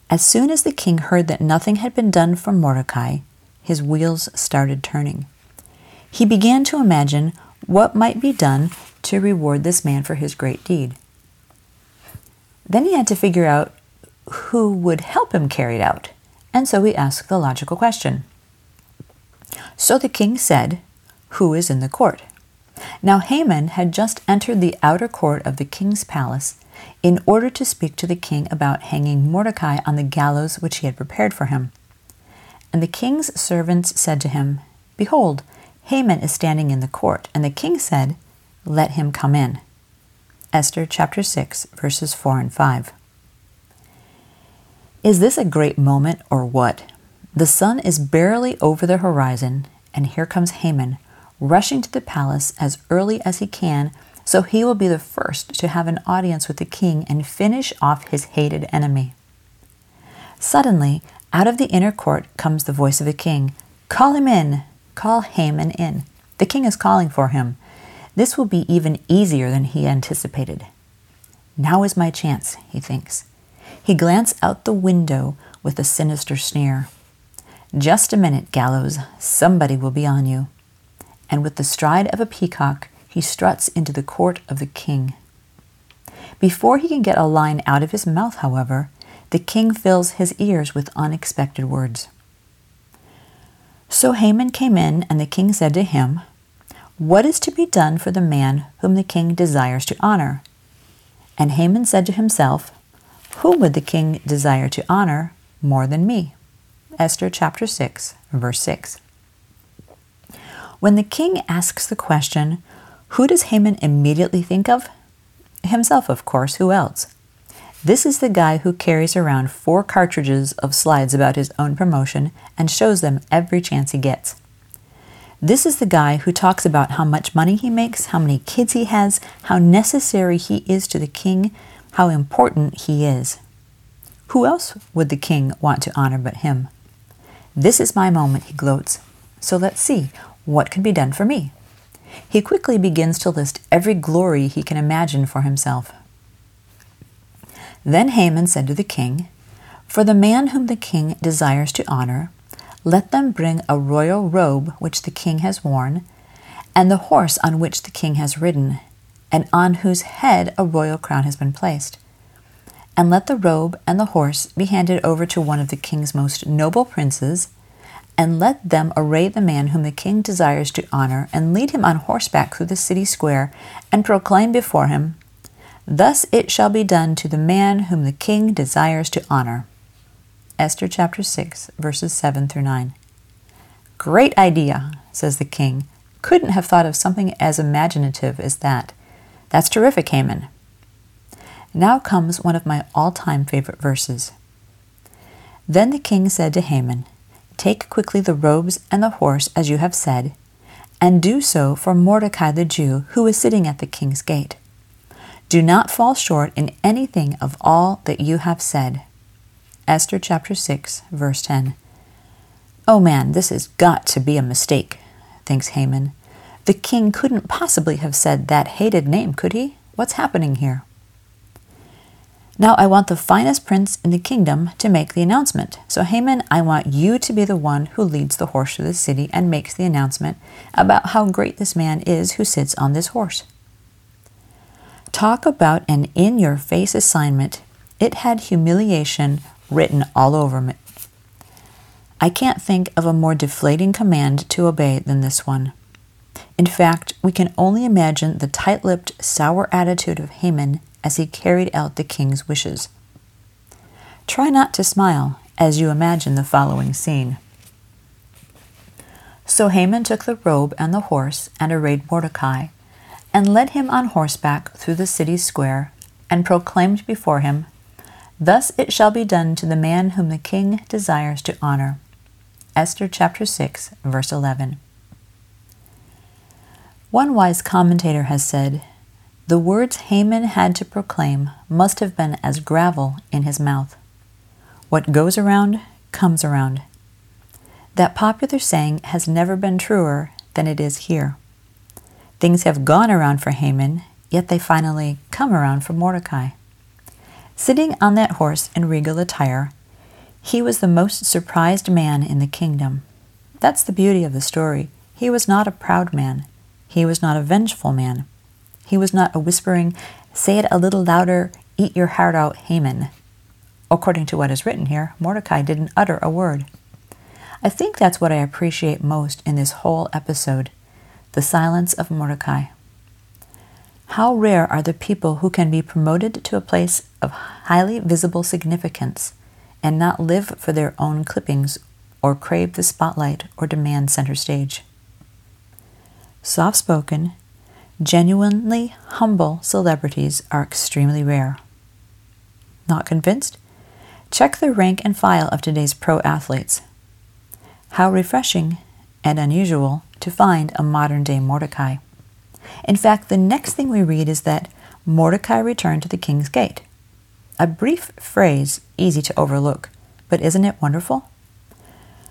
As soon as the king heard that nothing had been done for Mordecai, his wheels started turning. He began to imagine what might be done to reward this man for his great deed. Then he had to figure out who would help him carry it out, and so he asked the logical question. So the king said, "Who is in the court?" Now Haman had just entered the outer court of the king's palace in order to speak to the king about hanging Mordecai on the gallows which he had prepared for him. And the king's servants said to him, "Behold, Haman is standing in the court." And the king said, "Let him come in." Esther chapter 6, verses 4 and 5. Is this a great moment or what? The sun is barely over the horizon, and here comes Haman, rushing to the palace as early as he can, so he will be the first to have an audience with the king and finish off his hated enemy. Suddenly, out of the inner court comes the voice of the king. "Call him in! Call Haman in!" The king is calling for him. This will be even easier than he anticipated. Now is my chance, he thinks. He glances out the window with a sinister sneer. Just a minute, Gallows, somebody will be on you. And with the stride of a peacock, he struts into the court of the king. Before he can get a line out of his mouth, however, the king fills his ears with unexpected words. So Haman came in, and the king said to him, "What is to be done for the man whom the king desires to honor?" And Haman said to himself, "Whom would the king desire to honor more than me?" Esther chapter 6, verse 6. When the king asks the question, who does Haman immediately think of? Himself, of course. Who else? This is the guy who carries around 4 cartridges of slides about his own promotion and shows them every chance he gets. This is the guy who talks about how much money he makes, how many kids he has, how necessary he is to the king, how important he is. Who else would the king want to honor but him? This is my moment, he gloats. So let's see, what can be done for me? He quickly begins to list every glory he can imagine for himself. Then Haman said to the king, "For the man whom the king desires to honor, let them bring a royal robe which the king has worn, and the horse on which the king has ridden, and on whose head a royal crown has been placed. And let the robe and the horse be handed over to one of the king's most noble princes, and let them array the man whom the king desires to honor, and lead him on horseback through the city square, and proclaim before him, 'Thus it shall be done to the man whom the king desires to honor.'" Esther chapter 6, verses 7 through 9. "Great idea," says the king. "Couldn't have thought of something as imaginative as that. That's terrific, Haman." Now comes one of my all-time favorite verses. Then the king said to Haman, "Take quickly the robes and the horse as you have said, and do so for Mordecai the Jew, who is sitting at the king's gate. Do not fall short in anything of all that you have said." Esther chapter 6, verse 10. "Oh man, this has got to be a mistake," thinks Haman. "The king couldn't possibly have said that hated name, could he? What's happening here?" "Now I want the finest prince in the kingdom to make the announcement. So Haman, I want you to be the one who leads the horse to the city and makes the announcement about how great this man is who sits on this horse." Talk about an in-your-face assignment. It had humiliation written all over it. I can't think of a more deflating command to obey than this one. In fact, we can only imagine the tight-lipped, sour attitude of Haman as he carried out the king's wishes. Try not to smile as you imagine the following scene. So Haman took the robe and the horse and arrayed Mordecai, and led him on horseback through the city square, and proclaimed before him, "Thus it shall be done to the man whom the king desires to honor." Esther chapter 6, verse 11. One wise commentator has said, "The words Haman had to proclaim must have been as gravel in his mouth. What goes around, comes around." That popular saying has never been truer than it is here. Things have gone around for Haman, yet they finally come around for Mordecai. Sitting on that horse in regal attire, He was the most surprised man in the kingdom. That's the beauty of the story. He was not a proud man. He was not a vengeful man. He was not a whispering, say it a little louder, eat your heart out Haman. According to what is written here, Mordecai didn't utter a word. I think that's what I appreciate most in this whole episode, the silence of Mordecai. How rare are the people who can be promoted to a place of highly visible significance and not live for their own clippings or crave the spotlight or demand center stage. Soft-spoken, genuinely humble celebrities are extremely rare. Not convinced? Check the rank and file of today's pro athletes. How refreshing and unusual to find a modern-day Mordecai. In fact, the next thing we read is that Mordecai returned to the king's gate. A brief phrase, easy to overlook, but isn't it wonderful?